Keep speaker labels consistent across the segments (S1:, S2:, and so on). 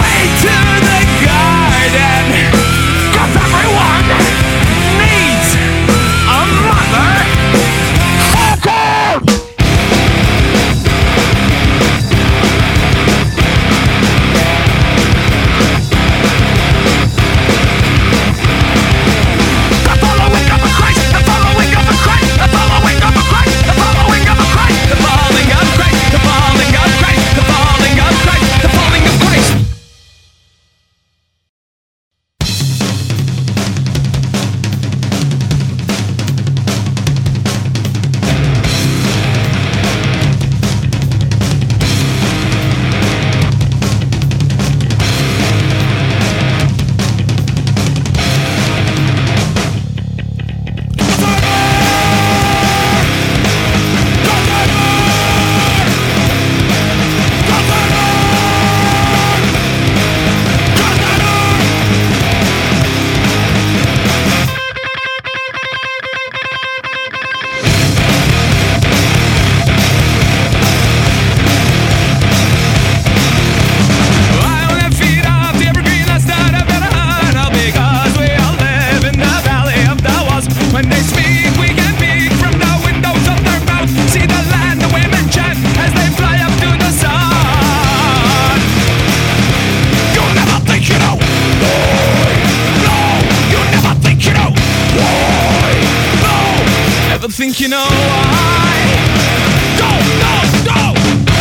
S1: think you know why. Go, go, go!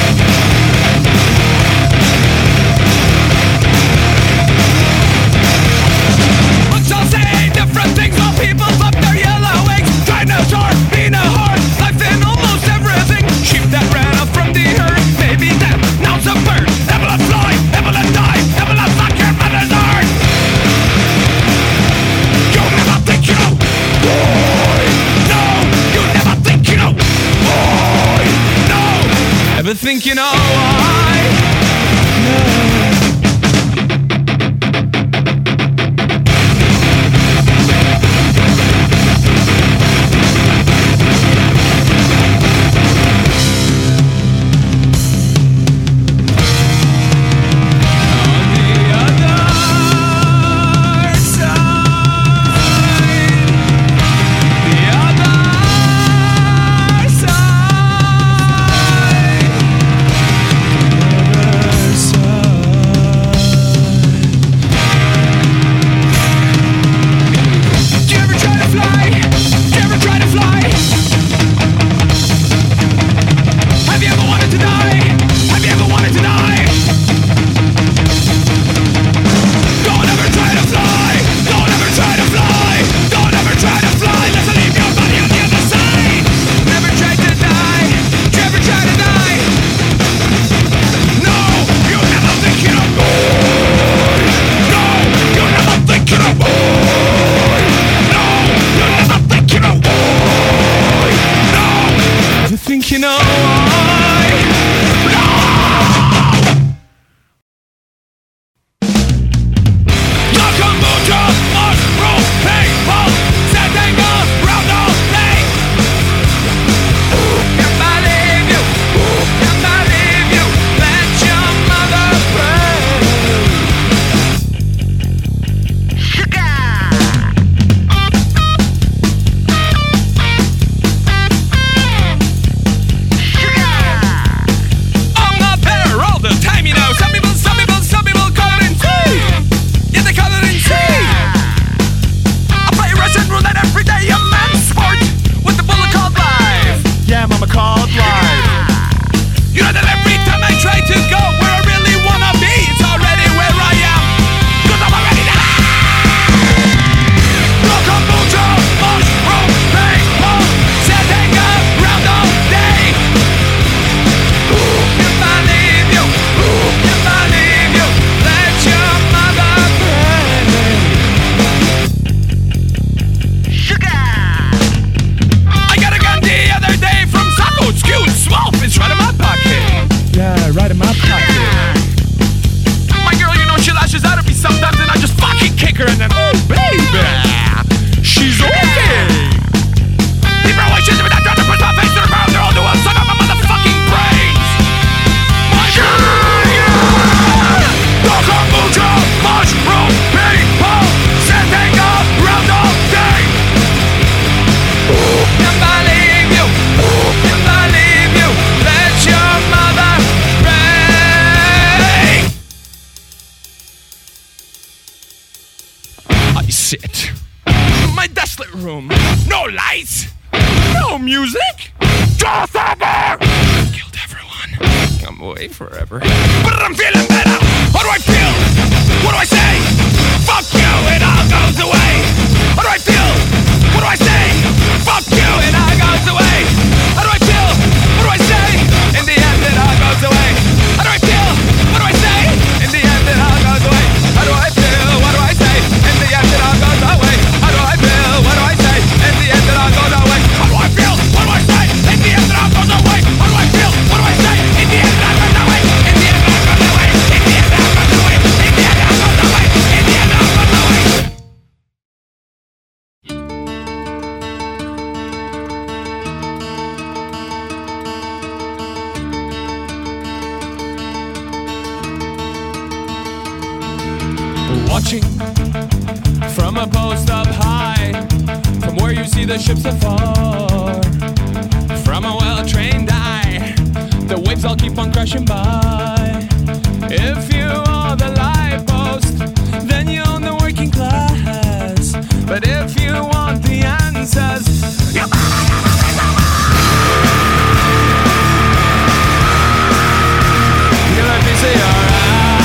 S1: Books all say different things while people flip their yellow eggs. Dinosaur, being a horse, life in almost everything. Sheep that ran up from the herd, maybe death, now it's a bird. Able to fly, able to die, able to suck your mother's heart. You never think you know. No, you never think you know. No, never think you know why. No. sit. My desolate room. No lights. No music. Just over. Killed everyone. I'm away forever. But I'm feeling better. How do I feel? What do I say? Fuck you, it all goes away. How do I feel? What do I say? Fuck you, it all goes away. How do I feel? What do I say? In the end, it all goes away. How do I feel? What do I say? In the end, it all goes away. How do I feel? What do I say? In the end, it all goes away. How do I feel? What do I say? In the end, it all goes away. How do I feel? What do I say? In the end, it all goes away. How do I feel? What do I say? In the end, it all goes away. In the end, it all goes away. In the end, it all goes away. In the end, it all goes away. In the end, it all goes away. Watching from a post up high, from where you see the ships afar, from a well-trained eye, the waves all keep on crashing by. If you are the life post, then you own the working class. But if you want the answers, you let me say alright.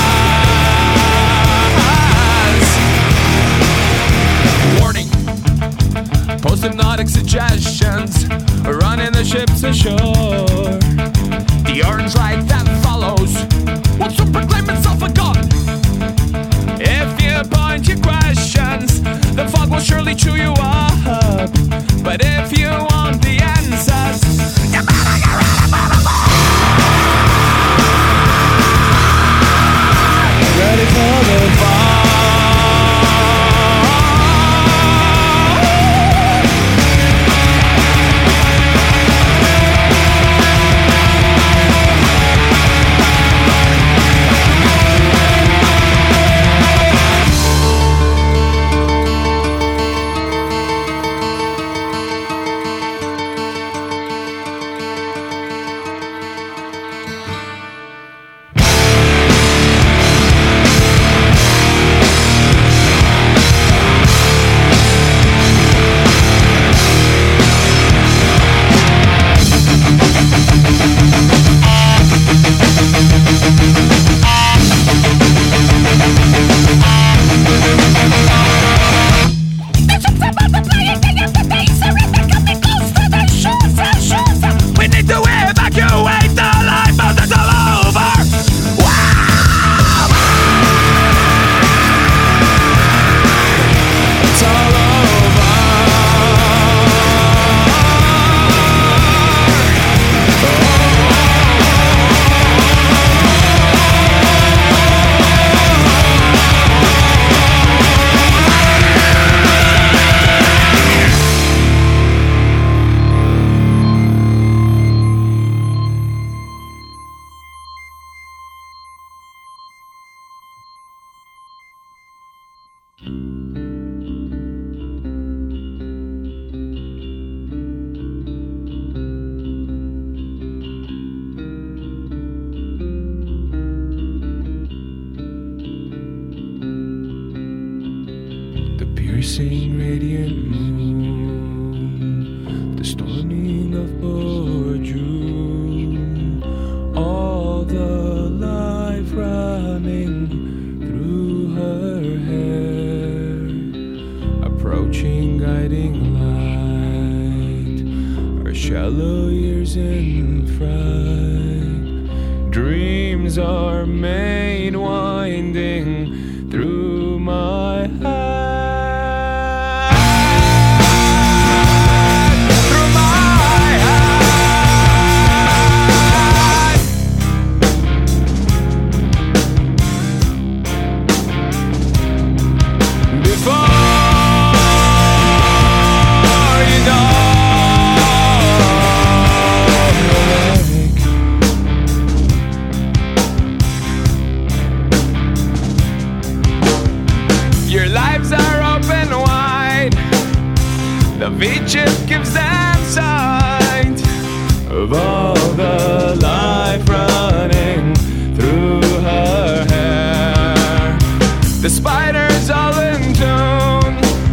S1: Post-hypnotic suggestions, running the ships ashore. The orange light that follows will soon proclaim itself a god. If you point your questions, the fog will surely chew you up. But if you want the answers, you better get rid of it. Ready for the fall. piercing radiant moon, the storming of poor June, all the life running through her hair, approaching guiding light, her shallow years in fright, dreams are made winding through my heart. The V-chip gives them sight of all the life running through her hair. The spiders all in tune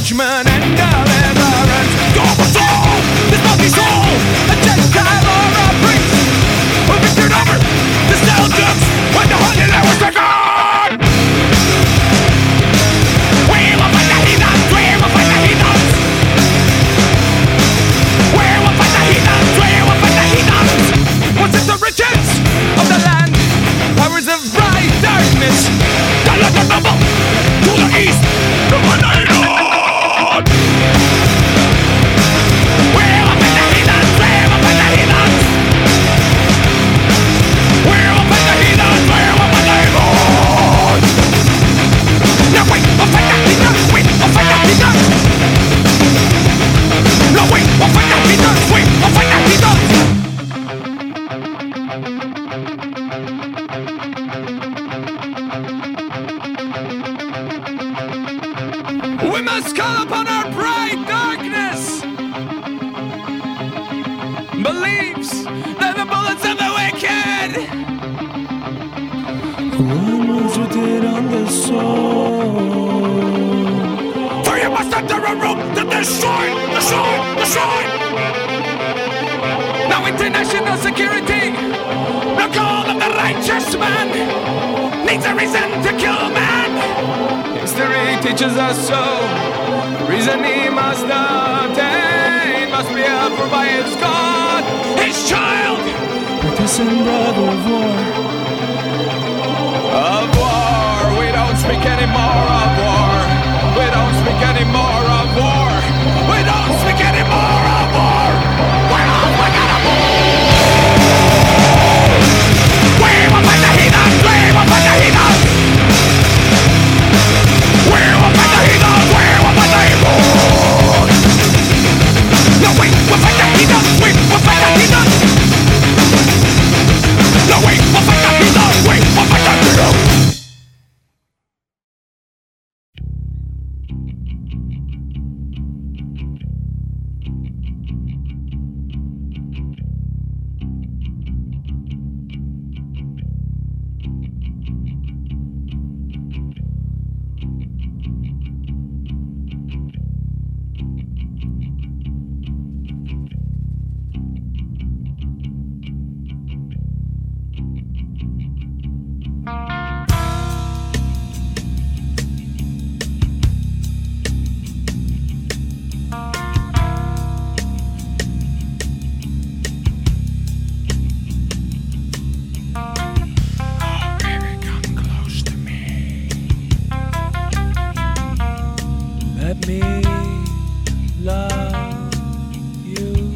S1: judgment and deliverance. Your soul, this monkey soul, a Gentile or a priest, who victored over the Celtics when the Holy Land was taken. We will fight the heathens, we will fight the heathens. We will fight the heathens, we will fight the heathens. Once it's the riches of the land, powers of bright darkness, the land of noble to the east, the one I know. We will fight the heathens, we will fight the heathens. We will fight the heathens, we will fight the heathens. No, we will fight the heathens, we will fight the heathens. No, we will fight the heathens, we will fight the heathens. We must call upon our bright darkness. Believes that the bullets of the wicked.
S2: Wounds within on the soul.
S1: For you must enter a room to destroy, destroy, destroy. Now international security, the call of the righteous man, needs a reason to kill man. History teaches us so. The reason he must obtain must be approved by his God, his child.
S2: Partisan brother of war.
S1: Of war, we don't speak anymore of war. We don't speak anymore of war. We don't speak anymore of war. We're all wicked of war. We will fight the heathens. We will fight the heathens. We will fight the heathens. We will fight the heathens. No, we will fight the heathens. We will fight the heathens. No, we will fight the heathens. We will fight the heathens.
S2: Let me love you.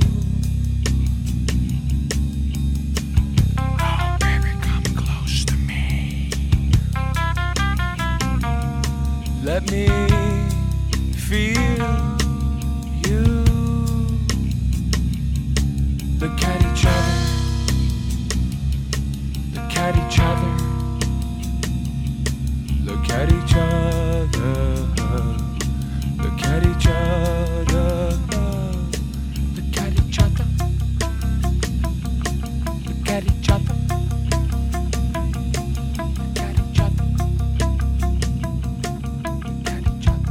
S1: Oh, baby, come close to me.
S2: Let me feel you. Look at each other. Look at each other. Look at each other. Look at each other. Look at each other. Look at each other. Look at each other. Look at each other.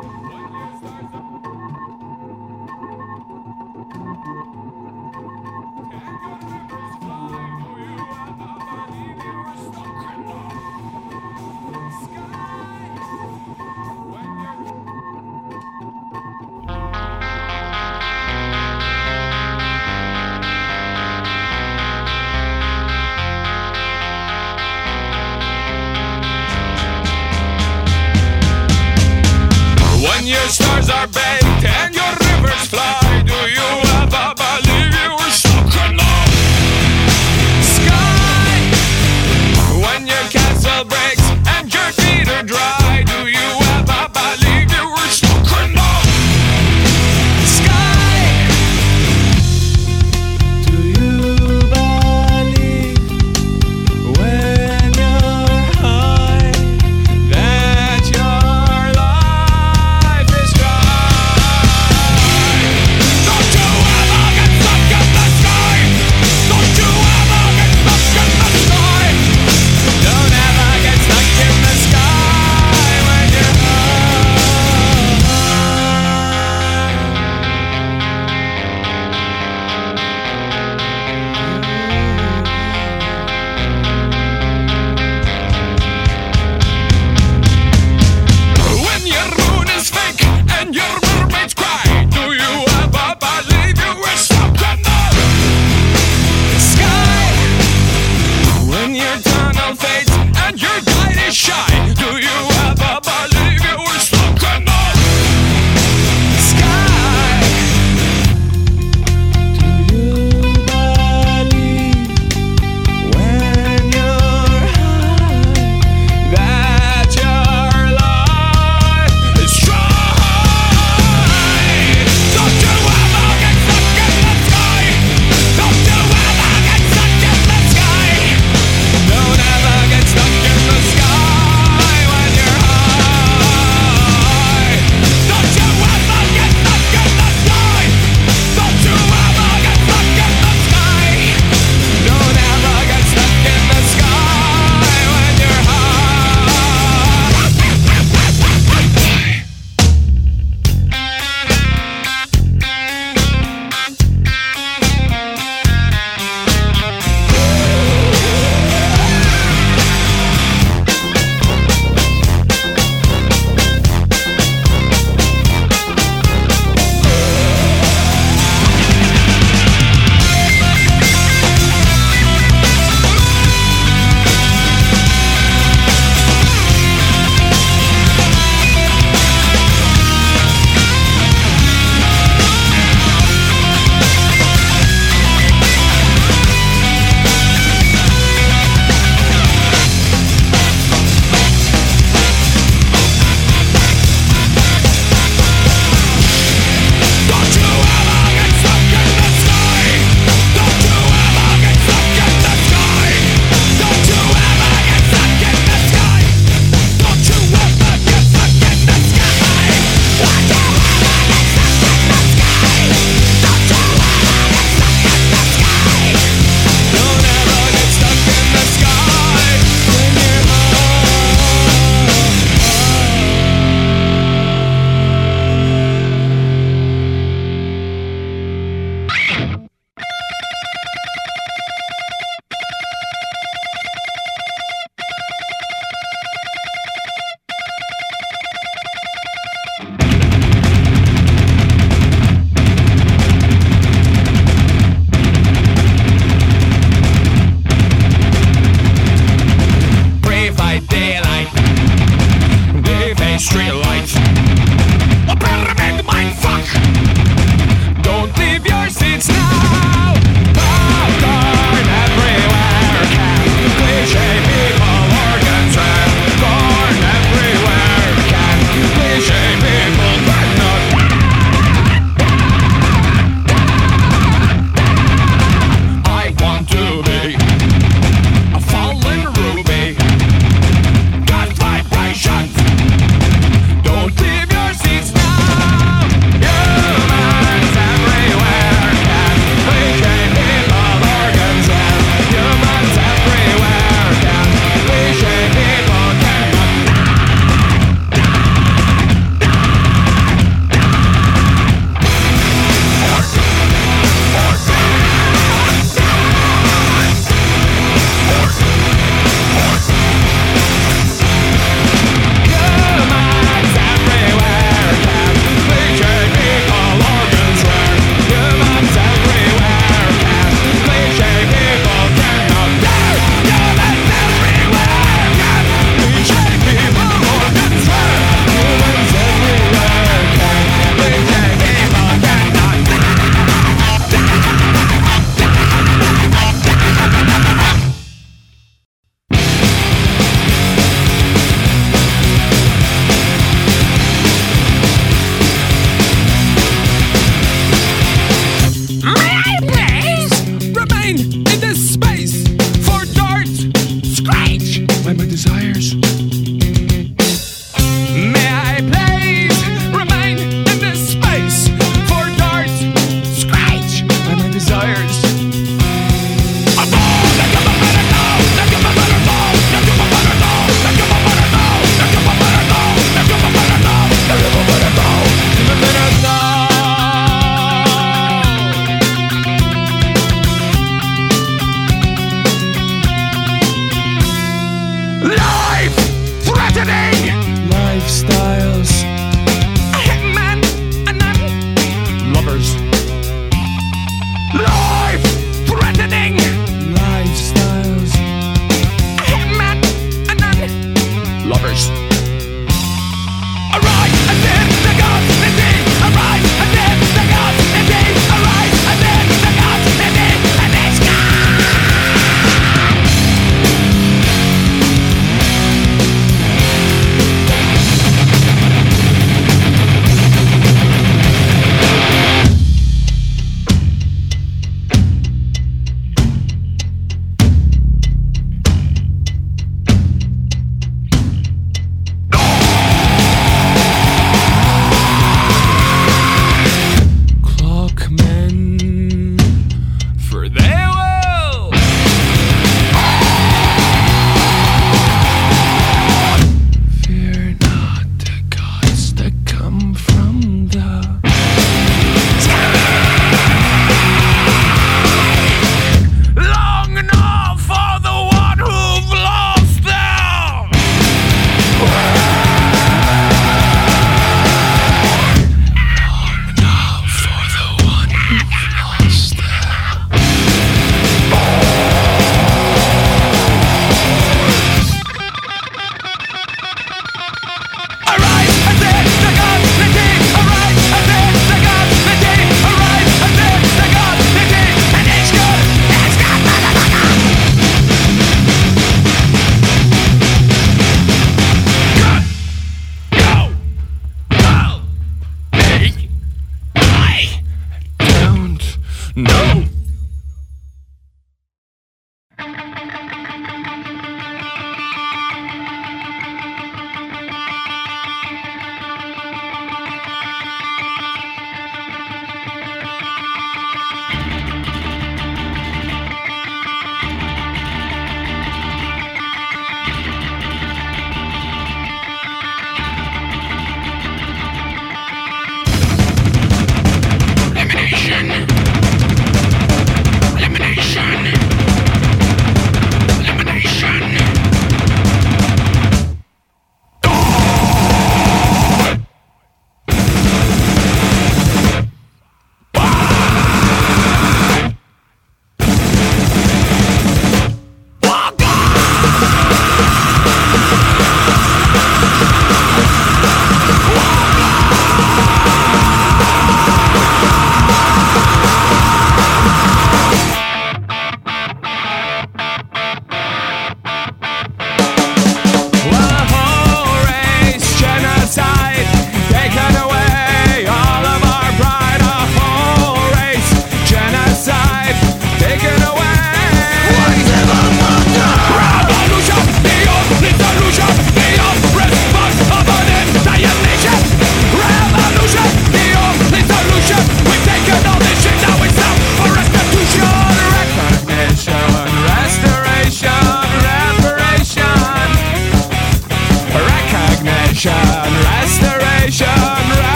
S1: When your stars are baked and your